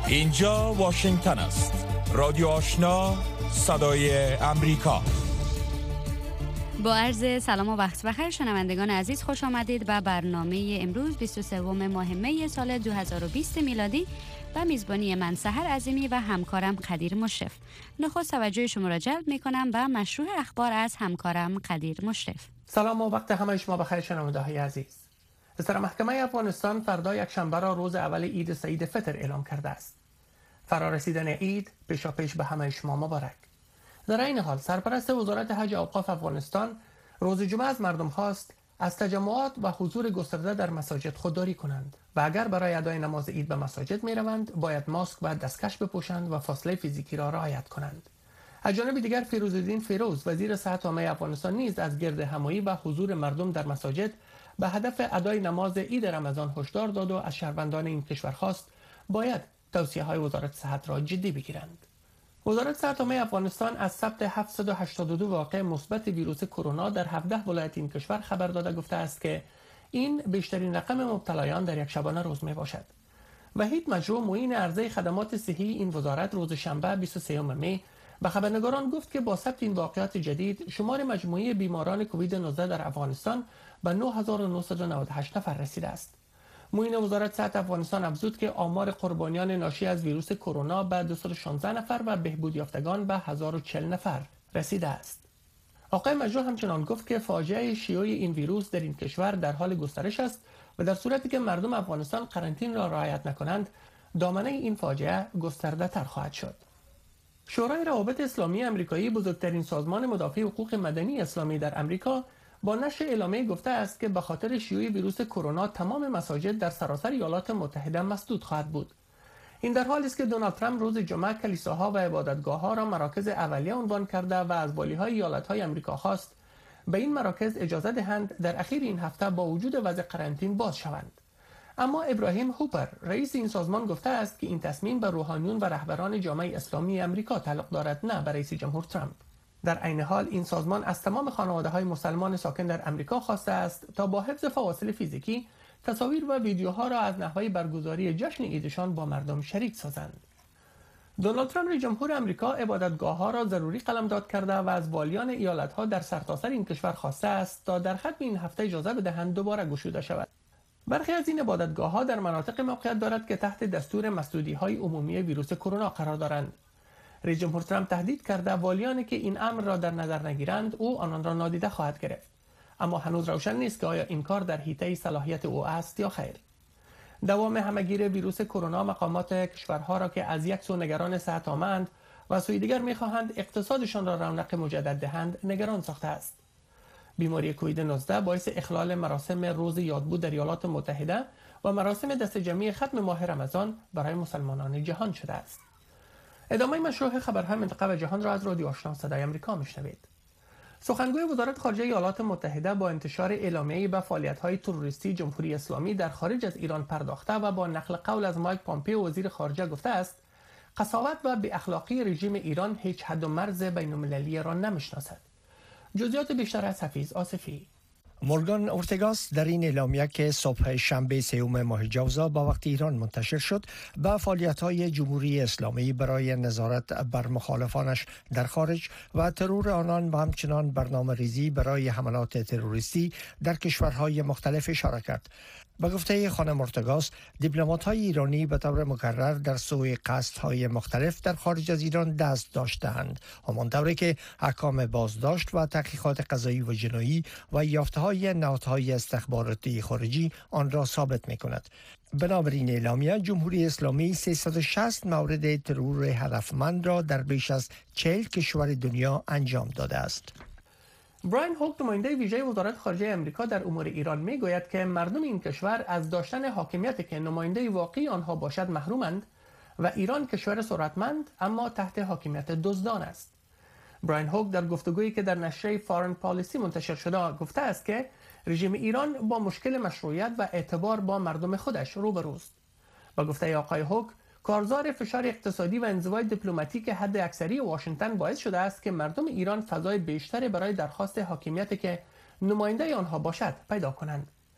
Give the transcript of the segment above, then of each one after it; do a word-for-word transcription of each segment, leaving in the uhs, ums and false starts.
اینجا واشنگتن است. رادیو آشنا، صدای امریکا. با عرض سلام و وقت بخیر شنوندگان عزیز، خوش آمدید به برنامه امروز بیست و سوم ماه می سال دو هزار و بیست میلادی و میزبانی من سحر عظیمی و همکارم قدیر مشرف. نخست توجه شما را جلب می کنم به مشروع اخبار از همکارم قدیر مشرف. سلام و وقت همه شما بخیر شنونده های عزیز. سر محکمه افغانستان فردا یک شنبه را روز اول عید سعید فطر اعلام کرده است. فرارسیدن عید پیشاپیش به همه شما مبارک. در این حال سرپرست وزارت حج و اوقاف افغانستان روز جمعه از مردم خواست از تجمعات و حضور گسترده در مساجد خودداری کنند و اگر برای ادای نماز عید به مساجد می روند باید ماسک و دستکش بپوشند و فاصله فیزیکی را رعایت کنند. از جانب دیگر فیروزالدین فیروز وزیر صحت عامه افغانستان نیز از گرد همایی و حضور مردم در مساجد به هدف ادای نماز عید رمضان هشدار داد و از شهروندان این کشور خواست باید توصیه های وزارت صحت را جدی بگیرند. وزارت صحت عامه افغانستان از ثبت هفتصد و هشتاد و دو واقع مثبت ویروس کرونا در هفده ولایت این کشور خبر داده گفته است که این بیشترین رقم مبتلایان در یک شبانه روز می باشد. وحید مجروح معین عرضه خدمات صحی این وزارت روز شنبه بیست و سوم می به خبرنگاران گفت که با ثبت این واقعات جدید شمار مجموعی بیماران کووید نوزده در افغانستان به نه هزار و نهصد و نود و هشت نفر رسیده است. معین وزارت صحت افغانستان افزود که آمار قربانیان ناشی از ویروس کرونا به دویست و شانزده نفر و بهبود یافتگان به هزار و چهل نفر رسیده است. آقای مجروح همچنان گفت که فاجعه شیوع این ویروس در این کشور در حال گسترش است و در صورتی که مردم افغانستان قرنطینه را رعایت نکنند دامنه این فاجعه گسترده تر خواهد شد. شورای روابط اسلامی آمریکایی بزرگترین سازمان مدافع حقوق مدنی اسلامی در آمریکا با نشر اعلامیه گفته است که به خاطر شیوع ویروس کرونا تمام مساجد در سراسر ایالات متحده مسدود خواهد بود. این در حالی است که دونالد ترامپ روز جمعه کلیساها و عبادتگاه‌ها را مراکز اولیه عنوان کرده و از والی‌های ایالت‌های آمریکا خواست به این مراکز اجازه دهند در اخیر این هفته با وجود وضع قرنطینه باز شوند. اما ابراهیم هوپر رئیس این سازمان گفته است که این تصمیم به روحانیون و رهبران جامعه اسلامی آمریکا تعلق دارد، نه به رئیس جمهور ترامپ. در عین حال این سازمان از تمام خانواده‌های مسلمان ساکن در آمریکا خواسته است تا با حفظ فواصل فیزیکی تصاویر و ویدیوها را از نحوه برگزاری جشن عیدشان با مردم شریک سازند. دونالد ترامپ رئیس جمهور آمریکا عبادتگاه‌ها را ضروری قلمداد کرده و از والیان ایالت‌ها در سرتاسر این کشور خواسته است تا در ختم این هفته اجازه بدهند دوباره گشوده شود. برخی از این عبادتگاه‌ها در مناطق موقعیت دارد که تحت دستور مسدودی‌های عمومی ویروس کرونا قرار دارند. رئیس جمهور ترامپ تهدید کرده والیانی که این امر را در نظر نگیرند او آنان را نادیده خواهد گرفت. اما هنوز روشن نیست که آیا این کار در حیطه صلاحیت او است یا خیر. دوام همه‌گیر ویروس کرونا مقامات کشورها را که از یک سو نگران صحت عامه‌اند و سوی دیگر می‌خواهند اقتصادشان را رونق مجدد دهند نگران ساخته است. بیماری کووید نوزده باعث اخلال مراسم روز یادبود در ایالات متحده و مراسم دست جمعی ختم ماه رمضان برای مسلمانان جهان شده است. ادامه مشروع خبرهای منطقه و جهان را از رادیو آشنا صدای آمریکا میشنوید. سخنگوی وزارت خارجه ایالات متحده با انتشار اعلامیه‌ای به فعالیت‌های تروریستی جمهوری اسلامی در خارج از ایران پرداخته و با نقل قول از مایک پامپئو وزیر خارجه گفته است قساوت و بی اخلاقی رژیم ایران هیچ حد و مرز بین‌المللی را نمی‌شناسد. جزئیات بیشتر از حفیظ آصفی. مورگان اورتگاس در این اعلامیه که صبح شنبه سوم ماه جوزا با وقت ایران منتشر شد به فعالیت‌های جمهوری اسلامی برای نظارت بر مخالفانش در خارج و ترور آنان و همچنان برنامه ریزی برای حملات تروریستی در کشورهای مختلف اشاره کرد. به گفته خانم اورتگاس، دیپلمات‌های ایرانی به طور مکرر در سوی قصدهای مختلف در خارج از ایران دست داشته‌اند، همان طوری که احکام بازداشت و تحقیقات قضایی و جنایی و یافته‌های نهادهای استخباراتی خارجی آن را ثابت می‌کند. بنابراین اعلامیه جمهوری اسلامی سیصد و شصت مورد ترور هدفمند را در بیش از چهل کشور دنیا انجام داده است. براین هوک نماینده ویژه وزارت خارجه آمریکا در امور ایران میگوید که مردم این کشور از داشتن حاکمیتی که نماینده واقعی آنها باشد محرومند و ایران کشور ثروتمند اما تحت حاکمیت دزدان است. براین هوک در گفتگویی که در نشریه فارن پالیسی منتشر شده گفته است که رژیم ایران با مشکل مشروعیت و اعتبار با مردم خودش روبروست. با گفته آقای هوک، کارزار فشار اقتصادی و انزوای دیپلماتیک حد اکثری واشنگتن باعث شده است که مردم ایران فضای بیشتری برای درخواست حاکمیتی که نماینده آنها باشد پیدا کنند.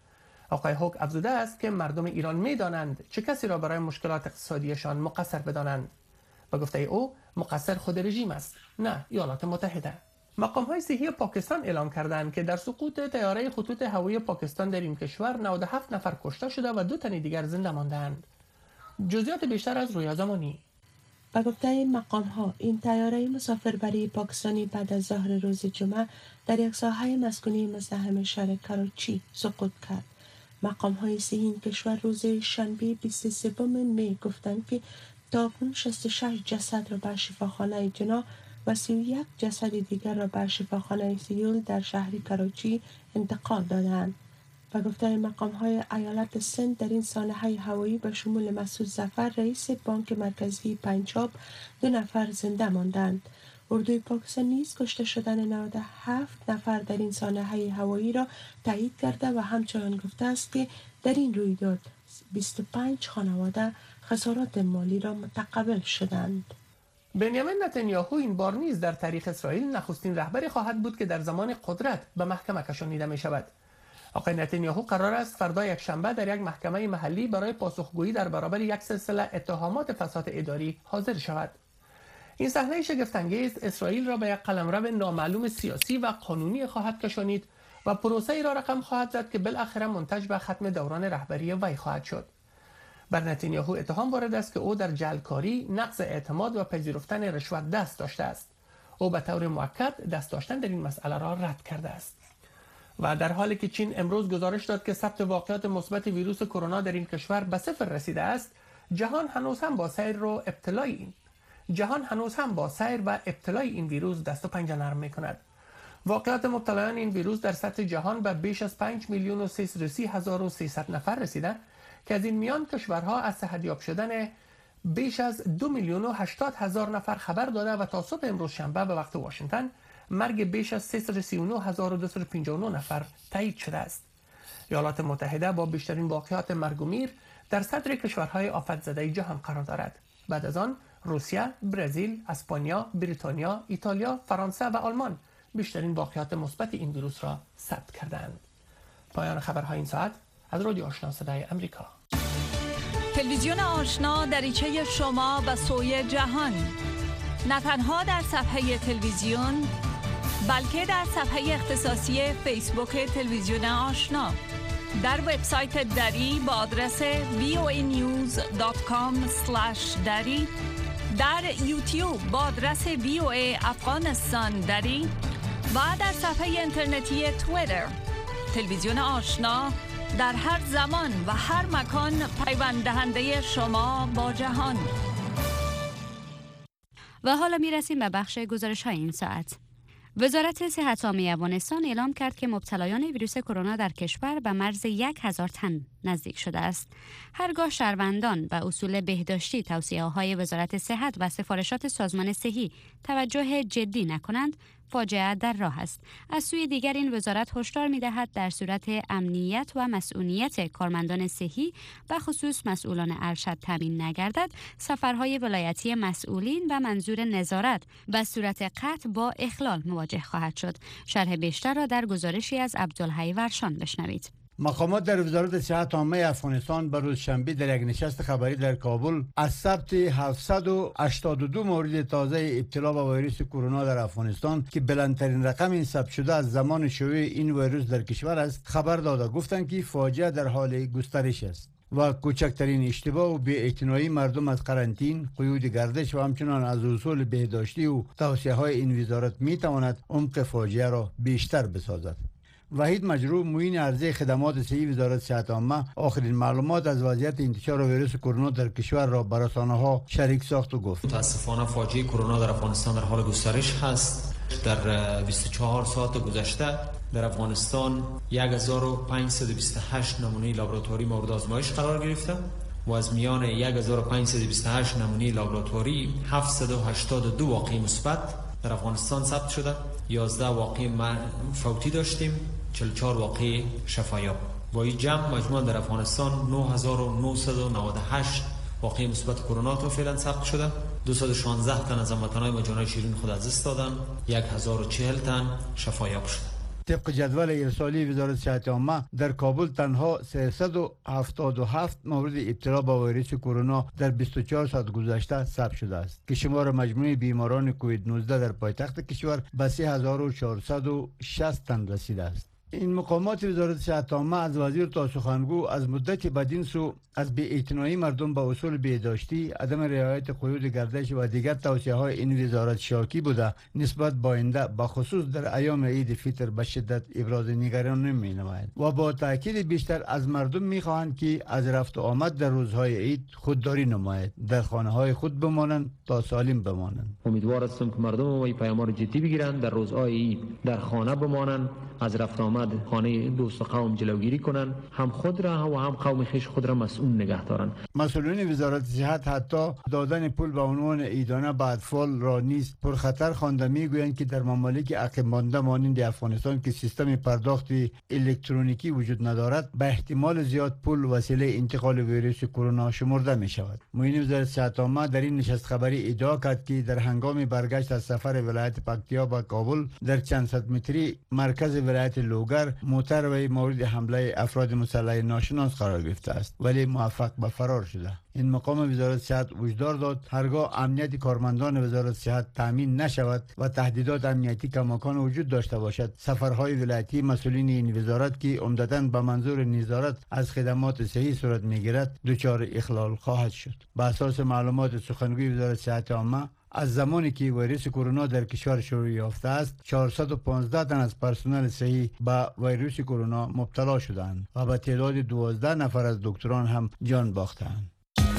آقای هوک افزوده است که مردم ایران می‌دانند چه کسی را برای مشکلات اقتصادیشان مقصر بدانند. به گفته او مقصر خود رژیم است، نه ایالات متحده. مقام‌های صحی پاکستان اعلام کردند که در سقوط طیاره خطوط هوایی پاکستان در این کشور نود و هفت نفر کشته شده و دو تن دیگر زنده ماندند. جزئیات بیشتر از رویا زمانی. به گفته مقام‌ها این طیاره مسافربری پاکستانی بعد از ظهر روز جمعه در یک ساحه مسکونی مزدحم شهر کراچی سقوط کرد. مقام‌های صحی این کشور روز شنبه بیست و سوم می گفتند که تاکنون شصت و شش جسد را به شفاخانه جنا و سی و یک جسد دیگر را به شفاخانه سیول در شهر کراچی انتقال دادند. به گفته مقام‌های ایالت سند در این سانحه هوایی به شمول مسعود ظفر رئیس بانک مرکزی پنجاب دو نفر زنده ماندند. اردوی پاکستان نیز کشته شدن نود و هفت نفر در این سانحه هوایی را تایید کرده و همچنان گفته است که در این رویداد بیست و پنج خانواده خسارات مالی را متقبل شدند. بنیامین نتانیاهو این بار نیز در تاریخ اسرائیل نخستین رهبری خواهد بود که در زمان قدرت به محکمه کشانیده می شود. آقای نتانیاهو قرار است فردا یک شنبه در یک محکمه محلی برای پاسخگویی در برابر یک سلسله اتهامات فساد اداری حاضر شود. این صحنه شگفت‌انگیز اسرائیل را به یک قلمرو نامعلوم سیاسی و قانونی خواهد کشانید و پروسه‌ای را رقم خواهد زد که بالاخره منتج به ختم دوران رهبری وی خواهد شد. بر نتانیاهو اتهام وارد است که او در جعلکاری، نقض اعتماد و پذیرفتن رشوت دست داشته است. او به طور موقت دست داشتن در این مسئله را رد کرده است. و در حالی که چین امروز گزارش داد که ثبت واقعات مثبت ویروس کرونا در این کشور به صفر رسیده است، جهان هنوز هم با سیر و ابتلای این جهان هنوز هم با سیر و ابتلای این ویروس دست و پنجه نرم می‌کند. واقعات مبتلایان این ویروس در سطح جهان به بیش از پنج میلیون و سیصد و سی هزار و سیصد نفر رسیده که از این میان کشورها از صحت‌یاب شدن بیش از دو میلیون و هشتاد هزار نفر خبر داده و تا صبح امروز شنبه به وقت واشنگتن مرگ بیش از سیصد و سی و نه هزار و دویست و پنجاه و نه نفر تایید شده است. ایالات متحده با بیشترین واقعات مرگ و میر در صدر کشورهای آفت زده جهان قرار دارد. بعد از آن روسیه، برزیل، اسپانیا، بریتانیا، ایتالیا، فرانسه و آلمان بیشترین واقعات مثبت این ویروس را ثبت کردند. پایان خبرهای این ساعت از رادیو آشنا صدای امریکا. تلویزیون آشنا دریچه شما و سوی جهان، نه تنها در صفحه تلویزیون بلکه در صفحه اختصاصی فیسبوک تلویزیون آشنا، در وبسایت دری با آدرس وی او ای نیوز دات کام اسلش دری، در یوتیوب با آدرس وی او ای افغانستان دری و در صفحه اینترنتی توییتر. تلویزیون آشنا در هر زمان و هر مکان پیوند دهنده شما با جهان. و حالا می رسیم به بخش گزارش های این ساعت. وزارت صحت عامه افغانستان اعلام کرد که مبتلایان ویروس کرونا در کشور به مرز یک هزار تن نزدیک شده است. هرگاه شهروندان به اصول بهداشتی، توصیه‌های وزارت صحت و سفارشات سازمان صحی توجه جدی نکنند، فاجعه در راه است. از سوی دیگر این وزارت هشدار می‌دهد در صورت امنیت و مسئولیت کارمندان صحی و خصوص مسئولان ارشد تامین نگردد، سفرهای ولایتی مسئولین و منظور نظارت به صورت قطع با اخلال مواجه خواهد شد. شرح بیشتر را در گزارشی از عبدالحی ورشان بشنوید. مقامات در وزارت صحت عامه افغانستان به روز شنبه در یک نشست خبری در کابل از ثبت هفتصد و هشتاد و دو مورد تازه ابتلا به ویروس کرونا در افغانستان که بلندترین رقم این ثبت شده از زمان شیوع این ویروس در کشور است خبر داده. گفتند که فاجعه در حال گسترش است و کوچکترین اشتباه و بی‌اعتنایی مردم از قرنطین، قیود گردش و همچنان از اصول بهداشتی و توصیه‌های این وزارت می‌تواند عمق فاجعه را بیشتر بسازد. وحید مجروح، معین عرضه خدمات صحی وزارت صحت عامه، آخرین معلومات از وضعیت انتشار ویروس کرونا در کشور را بر رسانه‌ها شریک ساخت و گفت: متاسفانه فاجعه کرونا در افغانستان در حال گسترش هست. در بیست و چهار ساعت گذشته در افغانستان هزار و پانصد و بیست و هشت نمونه لابراتواری مورد آزمایش قرار گرفته و از میان هزار و پانصد و بیست و هشت نمونه لابراتواری هفتصد و هشتاد و دو واقعه مثبت در افغانستان ثبت شده. یازده واقعه فوتی داشتیم، چهل و چهار واقعه شفایاب. با این جمع مجموعاً در افغانستان نه هزار و نهصد و نود و هشت واقعه مثبت کرونا تا فعلا ثبت شده. دویست و شانزده تن از هموطنان ما جانهای شیرین خود از دست دادن. هزار و چهل تن شفایاب شده. طبق جدول ارسالی وزارت صحت عامه در کابل تنها سیصد و هفتاد و هفت مورد ابتلا با ویروس کرونا در بیست و چهار ساعت گذشته ثبت شده است که شمار مجموعی بیماران کووید نوزده در پایتخت کشور به سه هزار و چهارصد و شصت تن رسیده است. این مقامات وزارت صحت عامه از وزیر تا سخنگو از مدت بدین سو از بی‌اعتنایی مردم به اصول بهداشتی، عدم رعایت قیود گردش و دیگر توصیه‌های این وزارت شاکی بوده نسبت با آینده به خصوص در ایام عید فطر به شدت ابراز نگرانی می‌نماید و با تاکید بیشتر از مردم می‌خواهند که از رفت و آمد در روزهای عید خودداری نماید، در خانه‌های خود بمانند تا سالم بمانند. امیدوار هستم که مردم ما این پیام را جدی بگیرند، در روزهای عید در خانه بمانند، از رفت و آمد خانه دوست قوم جلوگیری کنند، هم خود را و هم قوم خویش خود را مسئول نگه دارند. مسئولین وزارت صحت حتی دادن پول به عنوان عیدانه به اطفال را نیز پرخطر خوانده میگویند که در ممالک عقب مانده مانند افغانستان که سیستم پرداخت الکترونیکی وجود ندارد به احتمال زیاد پول وسیله انتقال ویروس کرونا شمرده می شود. معین وزارت صحت عامه در این نشست خبری ادعا کرد که در هنگام برگشت از سفر ولایت پکتیا به کابل در چند صد متری مرکز ولایت لوگر موتروی مورد حمله افراد مسلح ناشناس قرار گرفته است ولی موفق به فرار شده. این مقام وزارت صحت هشدار داد هرگاه امنیت کارمندان وزارت صحت تامین نشود و تهدیدات امنیتی کماکان وجود داشته باشد، سفرهای ولایتی مسئولین این وزارت که عمدتاً به منظور نظارت از خدمات صحی صورت میگیرد دچار اخلال خواهد شد. به اساس معلومات سخنگوی وزارت صحت عامه از زمانی که ویروس کرونا در کشور شروع یافته است چهارصد و پانزده تن از پرسنل صحی به ویروس کرونا مبتلا شدند و به تعداد دوازده نفر از دکتران هم جان باختند.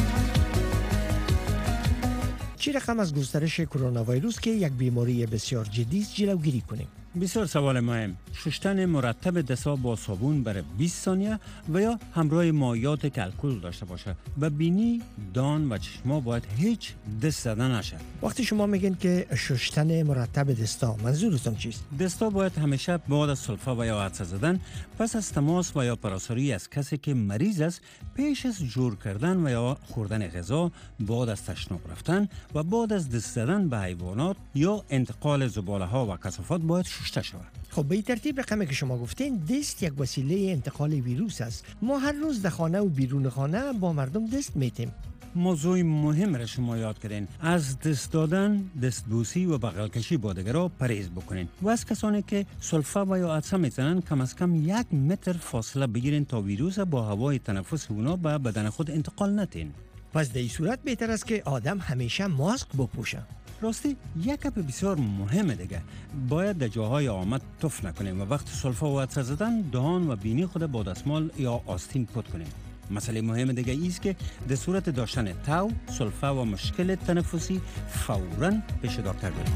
چی رقم از گسترش کرونا ویروس که یک بیماری بسیار جدی است جلوگیری کنیم؟ بسیار سوال مهم. شستن مرتب دست‌ها با صابون برای بیست ثانیه و یا همراه مایعات که الکل داشته باشه. و بینی، دان و چشما باید هیچ دست زدن نشه. وقتی شما میگین که شستن مرتب دستا منظورتون چیست؟ دستا باید همیشه بعد از سلفه و یا عطسه زدن پس از تماس و یا پراساری از کسی که مریض است پیش از جور کردن و یا خوردن غذا، بعد از تشناب رفتن و بعد از دست زدن به حیوانات یا انتقال زباله ها و کثافات باید شسته شود. خب به این ترتیب رقمی که شما گفتین دست یک وسیله انتقال ویروس است. ما هر روز در خانه و بیرون خانه با مردم دست میتیم. موضوع مهم را شما یاد کردین. از دست دادن، دستبوسی و بغل کشی با دیگران پرهیز بکنین و از کسانی که سلفه و یا عطسه میزنن کم از کم یک متر فاصله بگیرین تا ویروس با هوای تنفس اونا به بدن خود انتقال ندین. پس در این صورت بهتر است که آدم همیشه ماسک بپوشه. راستی یک گپ بسیار مهمه دیگه، باید در جاهای آمد تف نکنیم و وقت سلفه و عطسه زدن دهان و بینی خود با دستمال یا آستین پاک کنیم. مسئله مهم دیگه ایست که در صورت داشتن تاو، سلفه و مشکل تنفسی فوراً پیش دکتر بریم.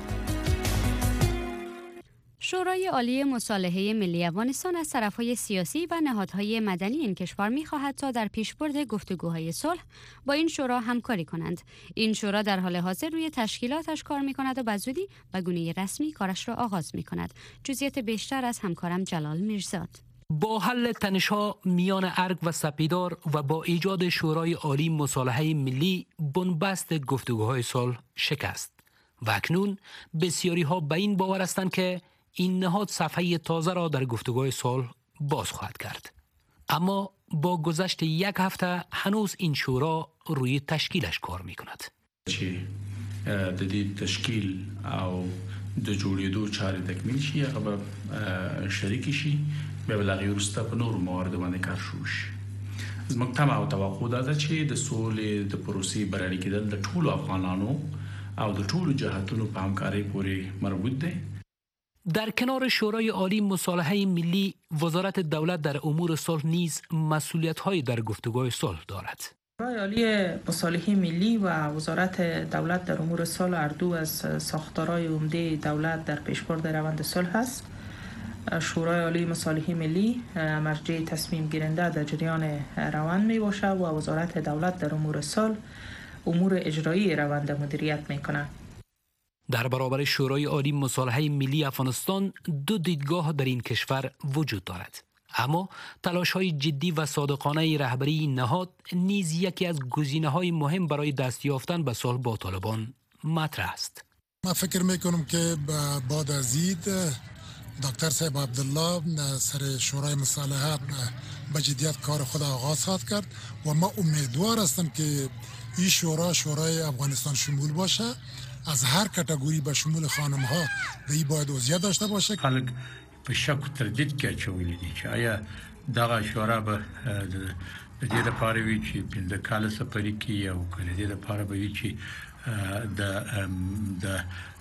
شورای عالی مصالحه ملی افغانستان از طرفهای سیاسی و نهادهای مدنی این کشور می‌خواهد تا در پیشبرد گفتگوهای صلح با این شورا همکاری کنند. این شورا در حال حاضر روی تشکیلاتش کار می‌کند و به زودی به گونه رسمی کارش را آغاز می‌کند. جزئیات بیشتر از همکارم جلال میرزاد. با حل تنش‌ها میان ارگ و سپیدار و با ایجاد شورای عالی مصالحه ملی بنبست گفتگوهای صلح شکست و اکنون بسیاری‌ها به این باور هستند که این نهاد صفحه تازه را در گفتگوهای صلح باز خواهد کرد. اما با گذشت یک هفته هنوز این شورا روی تشکیلش کار میکند. چې د دې تشکیل او د جوړېدو چارې تکمیل شي هغه به شریک شي بیا به له هغې وروسته په نورو مواردو باندې کار شروع شي. زموږ طمع او توقع دا ده چې د سولې د پروسې بریالي کېدل د ټولو افغانانو او د ټولو جهتونو په همکارۍ پورې مربوط دی. در کنار شورای عالی مصالحه ملی، وزارت دولت در امور صلح نیز مسئولیت‌های در گفتگوهای صلح دارد. شورای عالی مصالحه ملی و وزارت دولت در امور صلح هر دو از ساختارهای عمده دولت در پیشبرد روند صلح است. شورای عالی مصالحه ملی مرجع تصمیم گیرنده در جریان روند می باشد و وزارت دولت در امور صلح امور اجرایی روند مدیریت می کند. در برابر شورای عالی مصالحه ملی افغانستان دو دیدگاه در این کشور وجود دارد. اما تلاش‌های جدی و صادقانه رهبری این نهاد نیز یکی از گزینه‌های مهم برای دست یافتن به صلح با طالبان مطرح است. من فکر می‌کنم که بعد از عید دکتر صاحب عبدالله سر شورای مصالحات به جدیت کار خود آغاز کرد و ما امیدوار هستم که این شورا شورای افغانستان شمول باشه، از هر کاتگوری به شمول خانم ها دی باید عضویت داشته باشه. خلق په شک و تردید کې اچولي دي چې آیا دغه شورا به د دې لپاره وي چې د کال سفري کې یو کله د لپاره به وي چې د د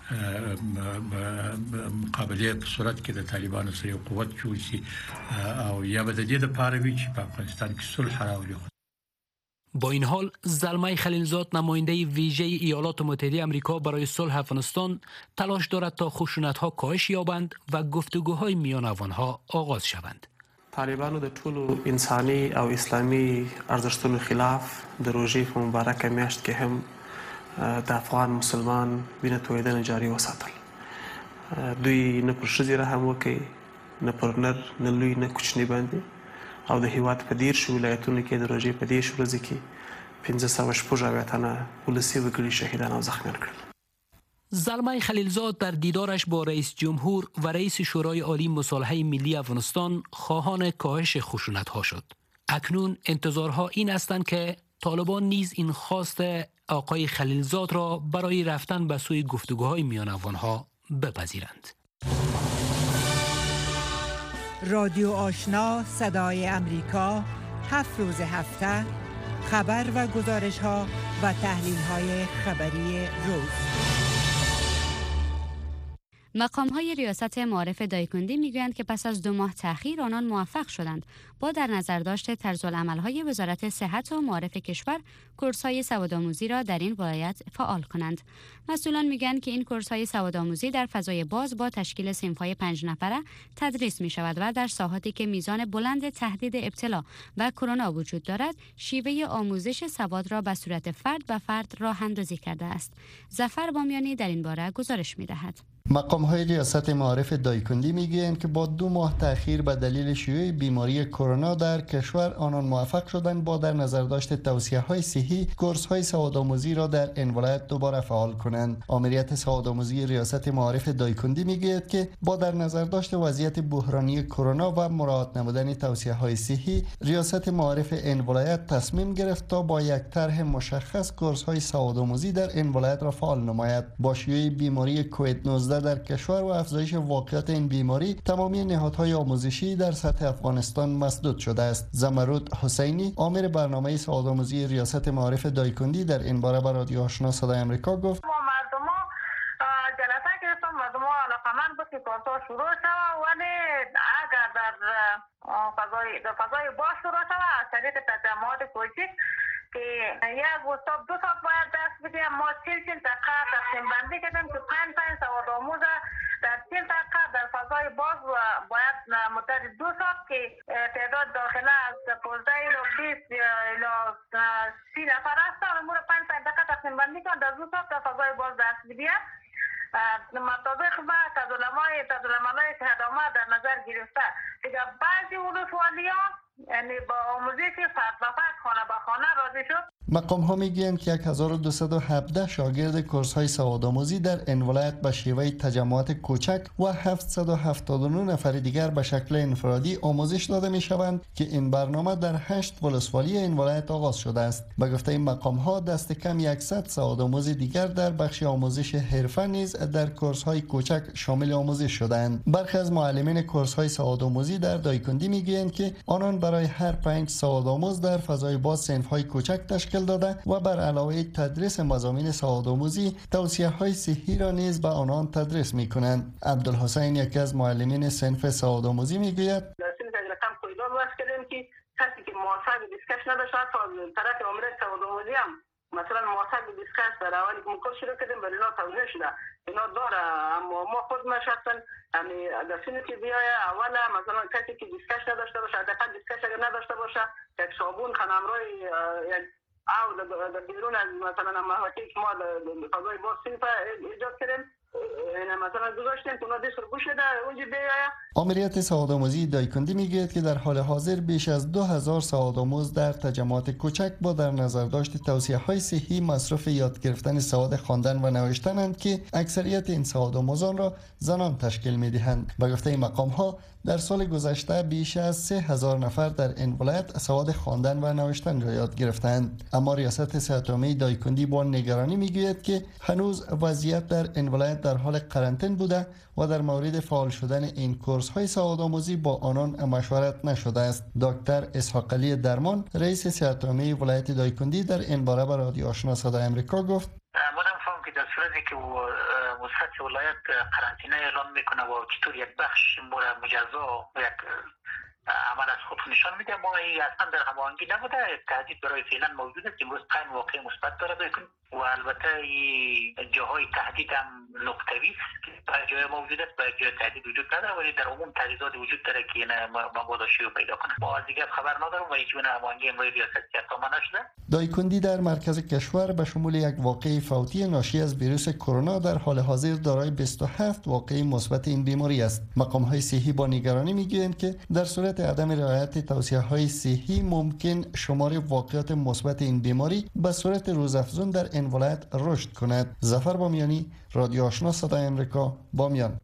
مقابله په صورت کې د طالبانو سره یو قوت جوړ شي او یا به د دې لپاره وي چې په افغانستان کې صلح راولي. با این حال زلمه خلیلزاد نماینده ویژه ایالات متحده آمریکا برای صلح افغانستان تلاش دارد تا خشونت‌ها کاهش یابند و گفتگوهای میان افغان‌ها آغاز شوند. طالبانو د ټولو انساني او اسلامي ارزښتونو خلاف د روژې په مبارکه میاشت کې هم د افغان مسلمان وینه تویدنه جاري وساتل. دوی نه پر ښځې رحم وکړي، نه پر نر، نه لوی، نه کوچني باندې، او د هیواد په دېرشو ولایتونو کې د روژې په دېرش ورځې کې پنځه سوه شپږ اویا تنه ولسي وګړي شهیدان او زخمیان کړل. زلمه خلیلزاد در دیدارش با رئیس جمهور و رئیس شورای عالی مصالحه ملی افغانستان خواهان کاهش خشونت‌ها شد. اکنون انتظارها این هستند که طالبان نیز این خواست آقای خلیلزاد را برای رفتن به سوی گفتگوهای میان افغان‌ها بپذیرند. رادیو آشنا صدای امریکا، هفت روز هفته خبر و گزارش ها و تحلیل های خبری روز. مقام های ریاست معارف دایکندی میگویند که پس از دو ماه تأخیر آنان موفق شدند با در نظر داشت طرزالعمل های وزارت صحت و معارف کشور کورس های سوادآموزی را در این ولایت فعال کنند. مسئولان میگویند که این کورس های سوادآموزی در فضای باز با تشکیل صنف های پنج نفره تدریس می شود و در ساحاتی که میزان بلند تهدید ابتلا و کرونا وجود دارد شیوه آموزش سواد را به صورت فرد به فرد راه اندازی کرده است. ظفر بامیانی در این باره گزارش می دهد. مقام های ریاست معارف دایکندی میگویند که با دو ماه تأخیر به دلیل شیوع بیماری کرونا در کشور آنان موفق شدند با در نظر داشت توصیه های صحی کورس های سوادآموزی را در این ولایت دوباره فعال کنند. آمریت سوادآموزی ریاست معارف دایکندی میگوید که با در نظر داشت وضعیت بحرانی کرونا و مراعات نمودن توصیه های صحی ریاست معارف این ولایت تصمیم گرفت تا با یک طرح مشخص کورس های سوادآموزی در این ولایت را فعال نماید. با شیوع بیماری کووید نوزده در کشور و افزایش واقعیت این بیماری تمامی نهادهای آموزشی در سطح افغانستان مسدود شده است. زمرود حسینی آمر برنامه سوادآموزی ریاست معارف دایکندی در این باره به رادیو آشنا صدای آمریکا گفت مردم جلسه گرفتم، مردم علاقمند بود که کورس‌ها شروع شود، ولی اگر در فضای در فضای باز شروع شود از طریق تجمعات کوچک که یک استاد دو ساعت باید درس بدیم، ما چهل چهل دقیقه تقسیم بندی کردیم که پنج پنج سوادآموز در چهل دقیقه در فضای باز و باید مدت دو ساعت که تعداد داخله از پانزده الی بیست الی سی نفر هستن، امور پنج پنج دقیقه تقسیم بندی کردن در دو ساعت در فضای باز درس بدیم. مطابق با تدولمای تدولمای شهدامه در نظر گرفته دیگه بعضی ولسوالی‌ها یعنی با آموزش فرد به فرد خانه به خانه راضی شد. مقام ها میگویند که هزار و دویست و هفده شاگرد کورس های سوادآموزی در این ولایت به شیوه تجمعات کوچک و هفتصد و هفتاد و نه نفر دیگر به شکل انفرادی آموزش داده می شوند که این برنامه در هشت ولسوالی این ولایت آغاز شده است. به گفته این مقام ها دست کم صد سوادآموز دیگر در بخش آموزش حرفه نیز در کورس های کوچک شامل آموزش شدند. برخی از معلمین کورس های سوادآموزی در دایکندی میگویند که آنان برای هر پنج سوادآموز در فضای باز صنف های کوچک تشکیل داده و بر علاوه تدریس مضامین سوادآموزی توصیه های صحی را نیز به آنان تدریس می کنند. عبدالحسین یکی از معلمین صنف سوادآموزی میگوید که کسی که موافق دیسکش نداشت تا طرف امریت سوادآموزی هم مثلا موافق دیسکش در اولی که مکر شروع کردیم برای اینا توضیح شده اینا داره، اما ما خود نشستن یعنی دستونی که بیایه اولا مثلا کسی که دیسکش نداشته باشه حداقل دیسکش اگر نداشته باشه یک صابون خنمروی یک او در بیرون از مثلا محوطه‌ای که ما فضای باز صنف ایجاد کردیم مثلا گذاشتیم که اونا دیستریبیوت شده اونجا بیاید. آمریت سوادآموزی دایکندی میگوید که در حال حاضر بیش از دو هزار سوادآموز در تجمعات کوچک با در نظر داشت توصیه‌های صحی مصروف یاد گرفتن سواد خواندن و نوشتنند که اکثریت این سوادآموزان را زنان تشکیل می‌دهند. به گفته مقام‌ها در سال گذشته بیش از سه هزار نفر در این ولایت سواد خواندن و نوشتن را یاد گرفتند. اما ریاست صحت عامه دایکندی با نگرانی میگوید که هنوز وضعیت در این ولایت در حال قرنطینه بوده و در مورد فعال شدن این کورس های سوادآموزی با آنان مشورت نشده است. دکتر اسحاق علی درمان رئیس صحت عامه ولایت دایکندی در این باره به رادیو آشنا صدای آمریکا گفت: مادام فهم که در صورتی که وزارت ولایت قرنطینه اعلام میکنه و چطور یک بخش مجزا و یک عمل از خود نشان میده، ما این اصلا در هماهنگی نبوده. تهدید برای فعلا موجود است. امروز قیم واقع مثبت داره و البته این جاهای تهدید هم نقطه‌وی است که به جای موجود است، به جای تهدید وجود نداره، ولی در عموم تهدیدات وجود داره که این مبادا شیوع پیدا کنه. ما از دیگه خبر ندارم و هیچ گونه هماهنگی امروز ریاست صحت عامه نشده. دایکندی در مرکز کشور به شمول یک واقعه فوتی ناشی از ویروس کرونا در حال حاضر دارای بیست و هفت واقعه مثبت این بیماری است. مقام‌های صحی با نگرانی میگویند که در صورت عدم رعایت توصیه‌های صحی ممکن شمار واقعات مثبت این بیماری به صورت روزافزون در این ولایت رشد کند. ظفر بامیانی، رادیو آشنا صدای آمریکا، بامیان.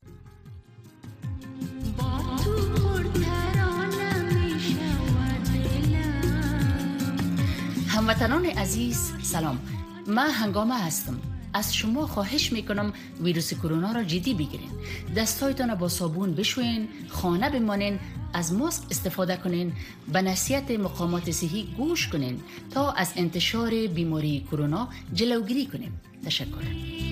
هموطنان عزیز سلام، من هنگامه هستم. از شما خواهش میکنم ویروس کرونا را جدی بگیرین. دستایتان با صابون بشوین، خانه بمانین، از ماسک استفاده کنین، به نصیحت مقامات صحی گوش کنین تا از انتشار بیماری کرونا جلوگیری کنیم. تشکر.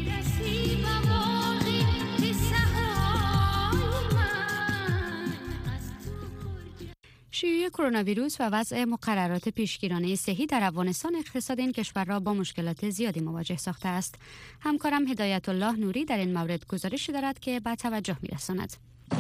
شیوع کرونا ویروس و وضع مقررات پیشگیرانه صحی در افغانستان اقتصاد این کشور را با مشکلات زیادی مواجه ساخته است. همکارم هدایت الله نوری در این مورد گزارش دارد که به توجه می‌رساند.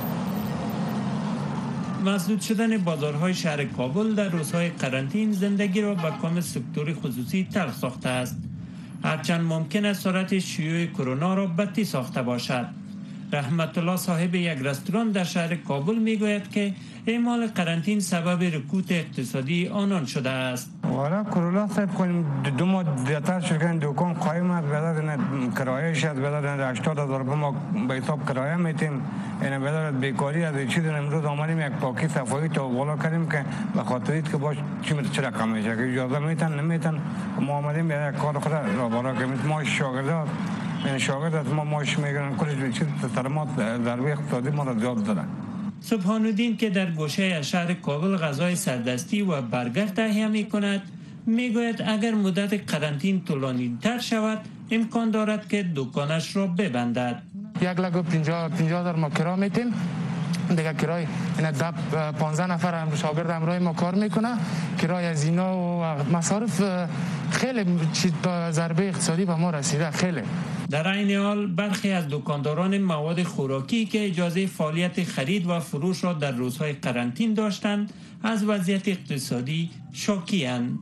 مسدود شدن بازارهای شهر کابل در روزهای قرنطینه زندگی را به کام سکتور خصوصی تلخ ساخته است. هرچند ممکن است سرعت شیوع کرونا را بدتر ساخته باشد. رحمت الله صاحب یک رستوران در شهر کابل میگوید که اعمال قرنطینه سبب رکود اقتصادی آنان شده است. والا کرونا صاحب کنیم دو ماه دیگر شدن دکان قایم است، بدون کرایه‌اش است، بدون هشتاد هزار ما به حساب کرایه میتیم. این بدون بیکاری از چیز امروز آمدیم یک پاکی صفایی تا بالا کردیم که به خاطر اینکه باش چی چه رقم میشه که اجازه میتن نمیتن. ما آمدیم یک کار خود را بالا که ما شاگردان این شاگرد از ما ماش میگن کلی چیز ترمات ضربه اقتصادی ما را زیاد دادن. سبحان الدین که در گوشه شهر کابل غذای سردستی و برگر تهیه می کند میگوید اگر مدت قرنطینه طولانی تر شود امکان دارد که دکانش را ببندد. یک لک و پنجاه هزار ما کرایه میتیم دیگه. کرای این ده پانزده نفر شاگرد همراه ما کار میکنه. کرای از اینا و مصارف خیلی چیز ضربه اقتصادی به ما رسیده خیلی. در این حال برخی از دکانداران مواد خوراکی که اجازه فعالیت خرید و فروش را در روزهای قرنطینه داشتند از وضعیت اقتصادی شاکی اند.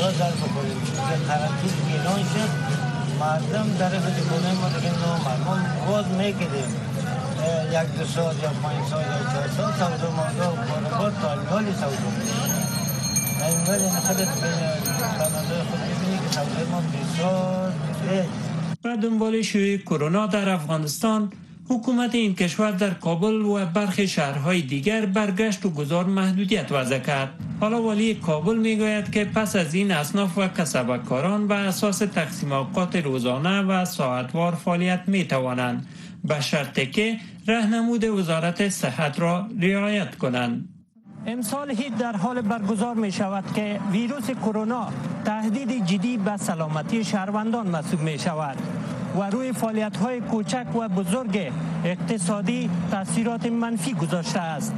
مردم در دکانه ما دیگه نامرمون باز میکردیم یک دو سال یا پنج سال یا چهار سال سودا مانده و کاربار تاریخالی سودا میکنه. اینگاه این خودت بنده خود ببینی که سودا ما بسیار بسیار. و دنبال شیوع کرونا در افغانستان حکومت این کشور در کابل و برخی شهرهای دیگر برگشت و گذار محدودیت وضع کرد. حالا والی کابل میگوید که پس از این اصناف و کسبکاران به اساس تقسیم اوقات روزانه و ساعتوار فعالیت می توانند به شرطی که راهنمود وزارت صحت را رعایت کنند. امسال هیچ در حال برگزار می شود که ویروس کرونا تهدید جدی به سلامتی شهروندان محسوب می شود و روی فعالیت های کوچک و بزرگ اقتصادی تاثیرات منفی گذاشته است.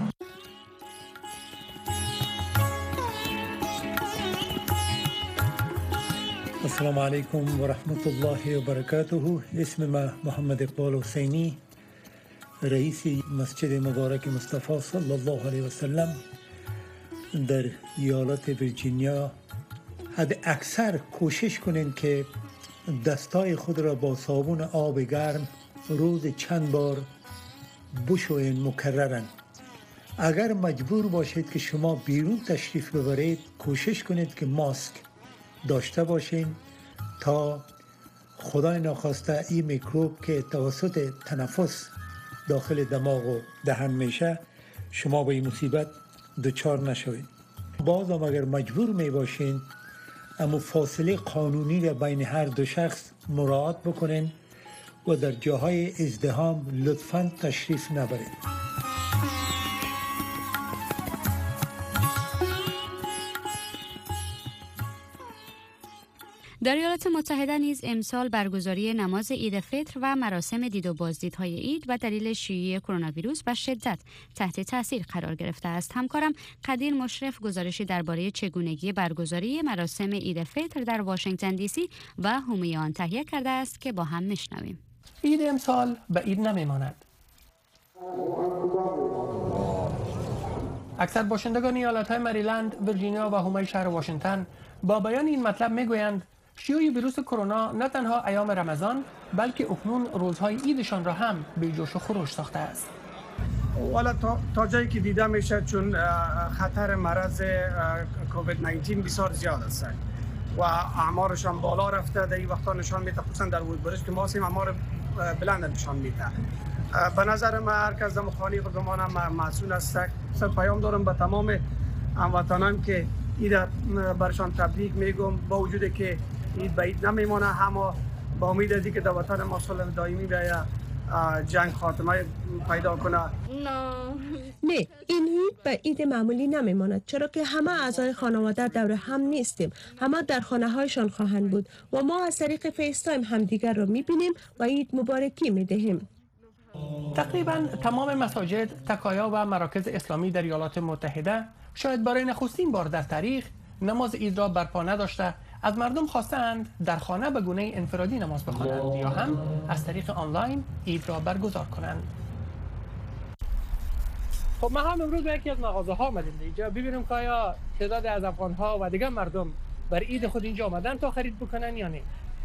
السلام علیکم و رحمت الله و برکاته. اسم ما محمد اقبال حسینی، رئیس مسجد مبارک مصطفی صلی الله علیه و سلم در ایالت ویرجینیا. حد اکثر کوشش کنین که دستای خود را با صابون آب گرم روز چند بار بشوین مکررن. اگر مجبور باشید که شما بیرون تشریف ببرید، کوشش کنید که ماسک داشته باشین تا خدای ناخواسته این میکروب که توسط تنفس داخل دماغ و دهن میشه شما به این مصیبت دچار نشوید. باز هم اگر مجبور می باشین اما فاصله قانونی را بین هر دو شخص مراعات بکنین و در جاهای ازدحام لطفاً تشریف نبرید. در ایالات متحده نیز امسال برگزاری نماز عید فطر و مراسم دید و بازدیدهای عید و دلیل شیوع کرونا ویروس به شدت تحت تاثیر قرار گرفته است. همکارم قدیر مشرف گزارشی درباره چگونگی برگزاری مراسم عید فطر در واشنگتن دی سی و حومه آن تهیه کرده است که با هم میشنویم. عید امسال به عید نمیماند. اکثر باشندگان ایالت‌های مریلند، ویرجینیا و حومه شهر واشنگتن با بیان این مطلب میگویند شیوع ویروس کرونا نه تنها ایام رمضان بلکه اکنون روزهای عیدشان را هم به جوش و خروش ساخته است. والا تا, تا جایی که دیده میشه چون خطر مرض کووید نوزده بسیار زیاد است و اعمارشان بالا رفته. در این وقتا نشان میده خصوصا در وودبریج که ما سیم اعمار بلند نشان میده. به نظر من هر کس در مخالف خودمان هم مسئول است. پیام دارم به تمام هموطنان که عید برشان تبریک میگم، با وجودی که عید به عید نمیمانه، اما با امید ازی که در وطن ما صلح دائمی به جنگ خاتمه پیدا کنه. نه، این عید به عید معمولی نمیماند، چرا که همه اعضای خانواده دور هم نیستیم. همه در خانه هایشان خواهند بود و ما از طریق فیس تایم همدیگر را میبینیم و عید مبارکی میدهیم. تقریبا تمام مساجد، تکایا و مراکز اسلامی در ایالات متحده شاید برای نخستین بار در تاریخ نماز عید را برپا نداشته از مردم خواستند در خانه به گونه انفرادی نماز بخوانند یا هم از طریق آنلاین عید را برگزار کنند. خب ما هم امروز به یکی از مغازه ها آمدیم اینجا ببینیم که آیا تعداد از افغان ها و دیگر مردم بر عید خود اینجا آمدن تا خرید بکنن یا نه.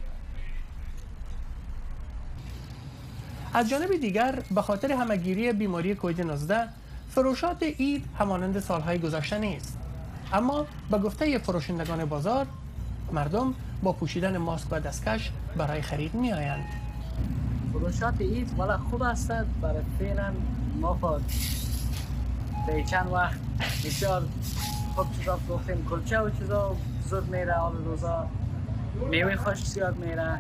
از جانب دیگر به خاطر همهگیری بیماری کووید نوزده فروشات عید همانند سالهای گذشته نیست، اما به گفته فروشندگان بازار مردم با پوشیدن ماسک و دستکش برای خرید می آیند. فروشات عید والا خوب است، برای فعلا ما خود به چند وقت بسیار خوب چیزا فروختیم، کلچه و چیزا زود میره، آل روزا میوه خوش زیاد میره.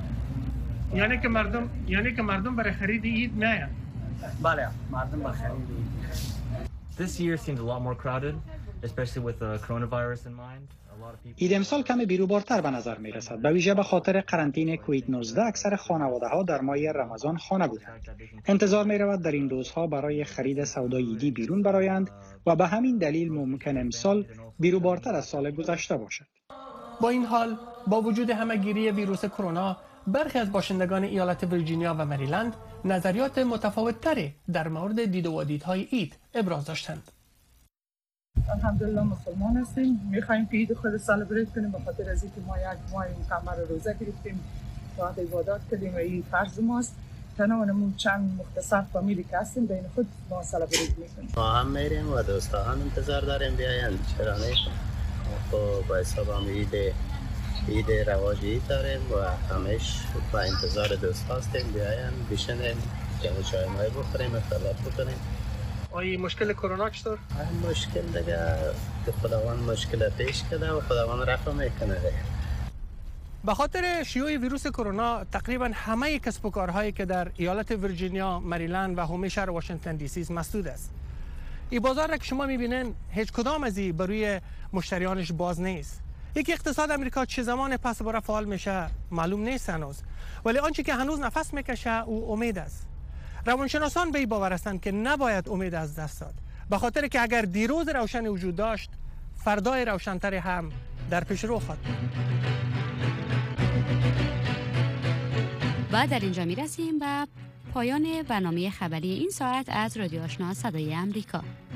یعنی که مردم یعنی که مردم برای خرید عید میآیند. بله، مردم برای خرید عید. This year seems a lot more crowded, especially with the coronavirus in mind. عید امسال کمی بیروبارتر به نظر می رسد. به ویژه به خاطر قرنطینه کووید نوزده اکثر خانواده ها در ماه رمضان خانه بودند. انتظار می رود در این روزها برای خرید سودای عیدی بیرون برآیند و به همین دلیل ممکن امسال بیروبارتر از سال گذشته باشد. با این حال با وجود همهگیری ویروس کرونا برخی از باشندگان ایالت ویرجینیا و مریلند نظریات متفاوت‌تری در مورد دید و وادیدهای عید ابراز داشتند. الحمدلله مسلمان هستیم، میخوایم که عید خود سلبریت کنیم به خاطر از اینکه ما یک ماه مکمل روزه گرفتیم و عبادات کردیم و این فرض ماست. تنها چند مختصر فامیلی که هستیم بین خود ما سلبریت میکنیم. ما هم میریم و دوستا هم انتظار داریم بیاین، چرا نه؟ خب با حساب هم عید عید رواجی داریم و همش با انتظار دوست هستیم بیاین بشینیم جمع چای مای بخوریم اختلاف بکنیم. آیا مشکل کرونا چطور؟ مشکل دیگه خداوند مشکل پیش کرده و خداوند رفع میکنه. به خاطر شیوع ویروس کرونا تقریبا همه کسب و کارهایی که در ایالت ویرجینیا، مریلند و حومه شهر واشنگتن دی سی مسدود است. این بازار را که شما میبینین هیچ کدام از این بروی مشتریانش باز نیست. یک اقتصاد امریکا چه زمان پس باره فعال میشه معلوم نیست هنوز، ولی آنچه که هنوز نفس میکشه او امید است. روانشناسان به این باور هستند که نباید امید از دست داد، به خاطر که اگر دیروز روشن وجود داشت فردای روشنتر هم در پیش رو خواهد. و در اینجا میرسیم به پایان برنامه خبری این ساعت از رادیو آشنا صدای امریکا.